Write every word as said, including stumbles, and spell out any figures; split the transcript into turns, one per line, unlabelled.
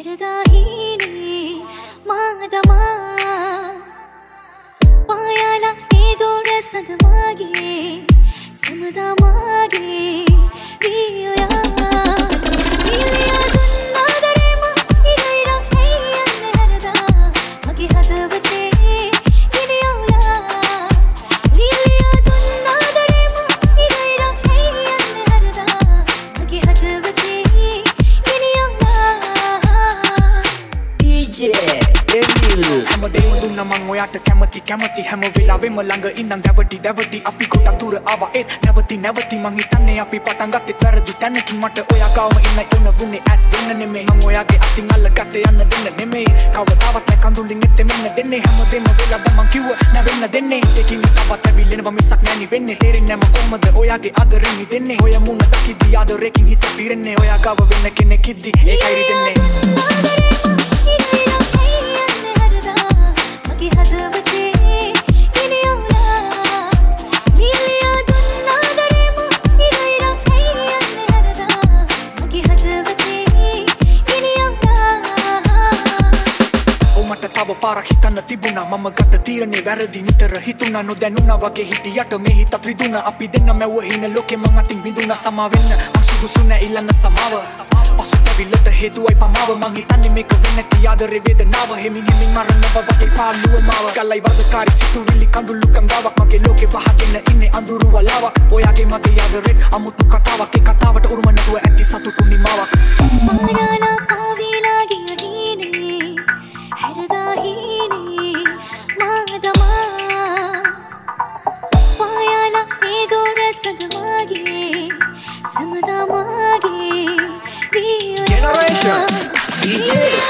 හැරදාහිනේ මාදමා පායාලා ඒ දොර සඳමාගේ සමදමාගේ වියයා විලියා දුන්නාදරේම ඉරයිරක් ඇයන්නේ හැරදා මගේ හදවතේ ගිනියවලා විලියා දුන්නාදරේම ඉරයිරක් ඇයන්නේ හැරදා මගේ හදවතේ
හැමදේම දුන්න මං ඔයාට කැමති කැමති හැම වෙලාවෙම ළඟ ඉඳන් දැවටි දැවටි අපි ගොඩක් දුර ආවා ඒත් නැවති නැවති මං හිතන්නේ අපි පටන් ගත්තේ වැරදි තැනකින් මට ඔයා ගාව ඉන්න එන වුණේ ඇත් වෙන්න නෙමෙයි මං ඔයාගේ අතින් අල්ලගත්තේ යන්න දෙන්න නෙමෙයි කවදාවත් නැ කඳුලින් එත්තේ මෙන්න දෙන්නේ හැමදේම වෙලාද මං කිව්ව නැවෙන්න දෙන්නේ ඒකින් තවත් ඇවිල්ලෙනවා මිසක් නැණි වෙන්නේ තේරෙන්නේ නැම කොහමද ඔයාගේ ආදරෙන් මිදෙන්නේ ඔය මුණ දකිද්දි ආදරේකින් හිත පිරෙන්නේ ඔයා ගාව වෙන්න කෙනෙක් ඉද්දි ඒකයි රිදෙන්නේ තව පාරක් හිතන්න තිබුණා මම ගත්ත තීරණේ වැරදි නිතර හිතුණා නොදැනුණා වගේ හිටියට මේ හිතත් රිදුණා අපි දෙන්න මැව්ව හින ලෝකෙ මං අතින් බිඳුණා සමා වෙන්න මං සුදුසු නෑ ඉල්ලන්න සමාව පසුතැවිල්ලට හේතුවයි පමාව මං හිතන්නේ මේක වෙන්නේ නැති ආදරේ වේදනාව හෙමින් හෙමින් මරනවා වගේ පාළුව මාව ගලයි වදකාරී සිතුවිලි කඳුළු කංගාවක් මගේ ලෝකෙ වහගෙන ඉන්නේ අඳුරු වලාවක් ඔයාගේ මගේ ආදරේ අමුතු කතාවක් ඒ කතාවට උරුම නැතුව ඇති සතුටු නිමාවක්
මානාලා පාවිලා ගියහිනේ හැරදාහිනේ මාදමා පායාලා ඒ දොර සඳමාගේ සමදමාගේ වියයා
Generation D J